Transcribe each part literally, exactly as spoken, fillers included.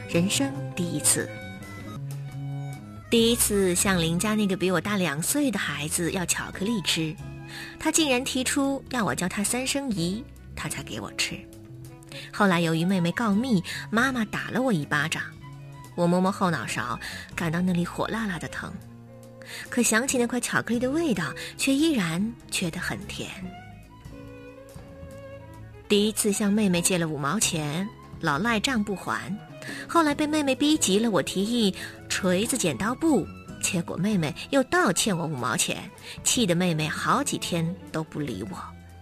人生第一次。第一次向邻家那个比我大两岁的孩子要巧克力吃，他竟然提出要我叫他三声姨，他才给我吃。后来由于妹妹告密，妈妈打了我一巴掌，我摸摸后脑勺，感到那里火辣辣的疼，可想起那块巧克力的味道，却依然觉得很甜。第一次向妹妹借了五毛钱，老赖账不还，后来被妹妹逼急了，我提议锤子剪刀布，结果妹妹又倒欠我五毛钱，气得妹妹好几天都不理我。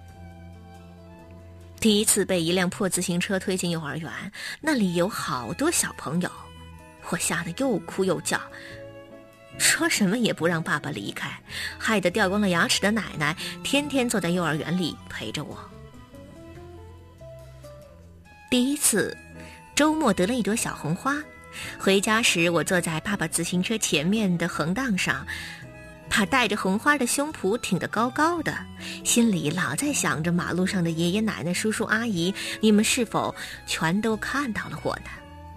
第一次被一辆破自行车推进幼儿园，那里有好多小朋友，我吓得又哭又叫，说什么也不让爸爸离开，害得掉光了牙齿的奶奶天天坐在幼儿园里陪着我。第一次周末得了一朵小红花，回家时我坐在爸爸自行车前面的横档上，把带着红花的胸脯挺得高高的，心里老在想着马路上的爷爷奶奶叔叔阿姨，你们是否全都看到了我呢？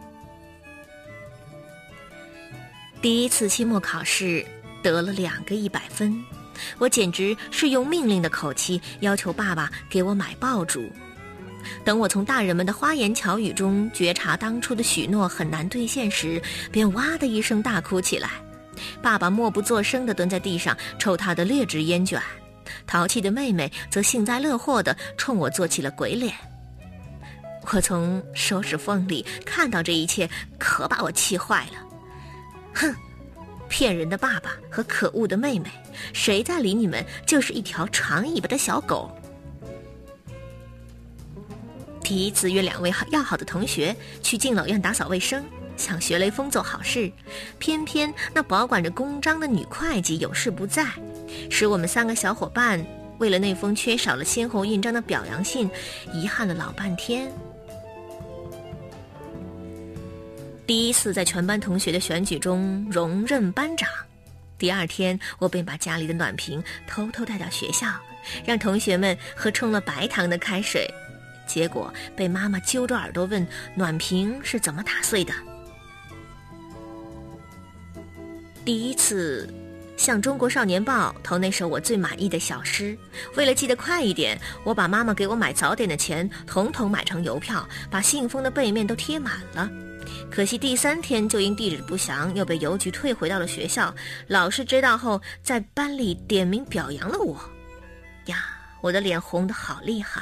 第一次期末考试得了两个一百分，我简直是用命令的口气要求爸爸给我买爆竹。等我从大人们的花言巧语中觉察当初的许诺很难兑现时，便哇的一声大哭起来。爸爸默不作声地蹲在地上抽他的劣质烟卷，淘气的妹妹则幸灾乐祸地冲我做起了鬼脸。我从手指缝里看到这一切，可把我气坏了。哼，骗人的爸爸和可恶的妹妹，谁在理你们就是一条长尾巴的小狗。第一次约两位要好的同学去敬老院打扫卫生，想学雷锋做好事，偏偏那保管着公章的女会计有事不在，使我们三个小伙伴为了那封缺少了鲜红印章的表扬信遗憾了老半天。第一次在全班同学的选举中荣任班长，第二天我便把家里的暖瓶偷偷带到学校，让同学们喝冲了白糖的开水，结果被妈妈揪着耳朵问暖瓶是怎么打碎的。第一次向中国少年报投那首我最满意的小诗，为了记得快一点，我把妈妈给我买早点的钱统统买成邮票，把信封的背面都贴满了。可惜第三天就因地址不详又被邮局退回到了学校，老师知道后在班里点名表扬了我呀，我的脸红得好厉害。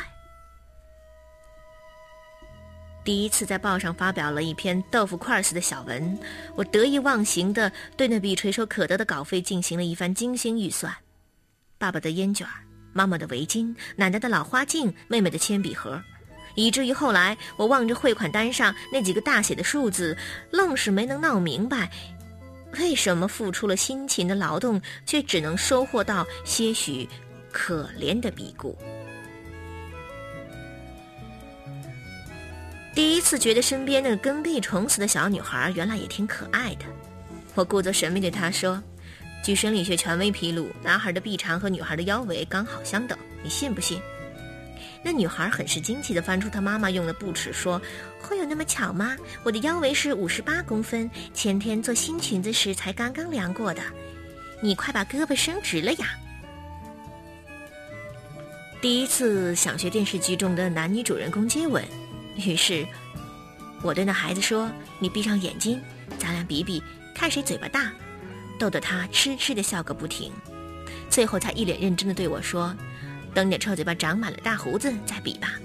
第一次在报上发表了一篇豆腐块似的小文，我得意忘形地对那笔垂手可得的稿费进行了一番精心预算。爸爸的烟卷，妈妈的围巾，奶奶的老花镜，妹妹的铅笔盒，以至于后来我望着汇款单上那几个大写的数字，愣是没能闹明白，为什么付出了辛勤的劳动，却只能收获到些许可怜的比故。第一次觉得身边那个跟屁虫似的小女孩原来也挺可爱的，我故作神秘对她说，据生理学权威披露，男孩的臂长和女孩的腰围刚好相等，你信不信？那女孩很是惊奇地翻出她妈妈用的布尺说，会有那么巧吗？我的腰围是五十八公分，前天做新裙子时才刚刚量过的，你快把胳膊伸直了呀。第一次想学电视剧中的男女主人公接吻，于是我对那孩子说，你闭上眼睛，咱俩比比看谁嘴巴大，逗得他痴痴地笑个不停，最后才一脸认真地对我说，等你的臭嘴巴长满了大胡子再比吧。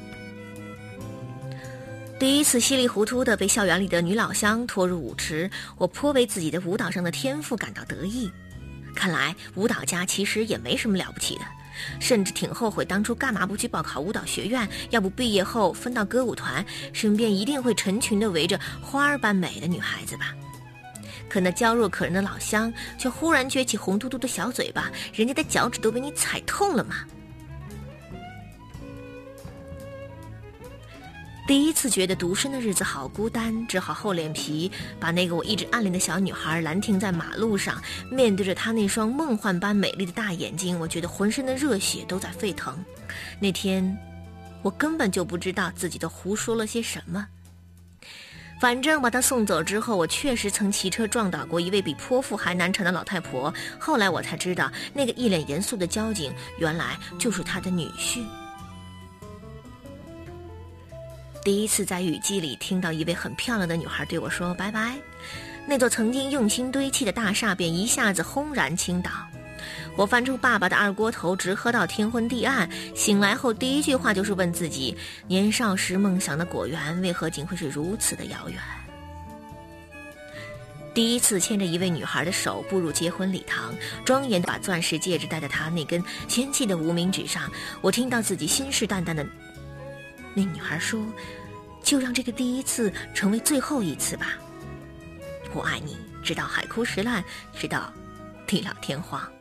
第一次稀里糊涂地被校园里的女老乡拖入舞池，我颇为自己的舞蹈上的天赋感到得意，看来舞蹈家其实也没什么了不起的，甚至挺后悔当初干嘛不去报考舞蹈学院，要不毕业后分到歌舞团，身边一定会成群地围着花儿般美的女孩子吧。可那娇弱可人的老乡却忽然撅起红嘟嘟的小嘴巴，人家的脚趾都被你踩痛了嘛。第一次觉得独身的日子好孤单，只好厚脸皮把那个我一直暗恋的小女孩拦停在马路上，面对着她那双梦幻般美丽的大眼睛，我觉得浑身的热血都在沸腾。那天我根本就不知道自己都胡说了些什么。 反正把他送走之后，我确实曾骑车撞倒过一位比泼妇还难缠的老太婆。后来我才知道，那个一脸严肃的交警原来就是他的女婿。第一次在雨季里听到一位很漂亮的女孩对我说拜拜，那座曾经用心堆砌的大厦便一下子轰然倾倒。我翻出爸爸的二锅头，直喝到天昏地暗。醒来后第一句话就是问自己，年少时梦想的果园为何竟会是如此的遥远。第一次牵着一位女孩的手步入结婚礼堂，庄严地把钻石戒指戴在她那根纤细的无名指上，我听到自己信誓旦旦的那女孩说，就让这个第一次成为最后一次吧，我爱你直到海枯石烂，直到地老天荒。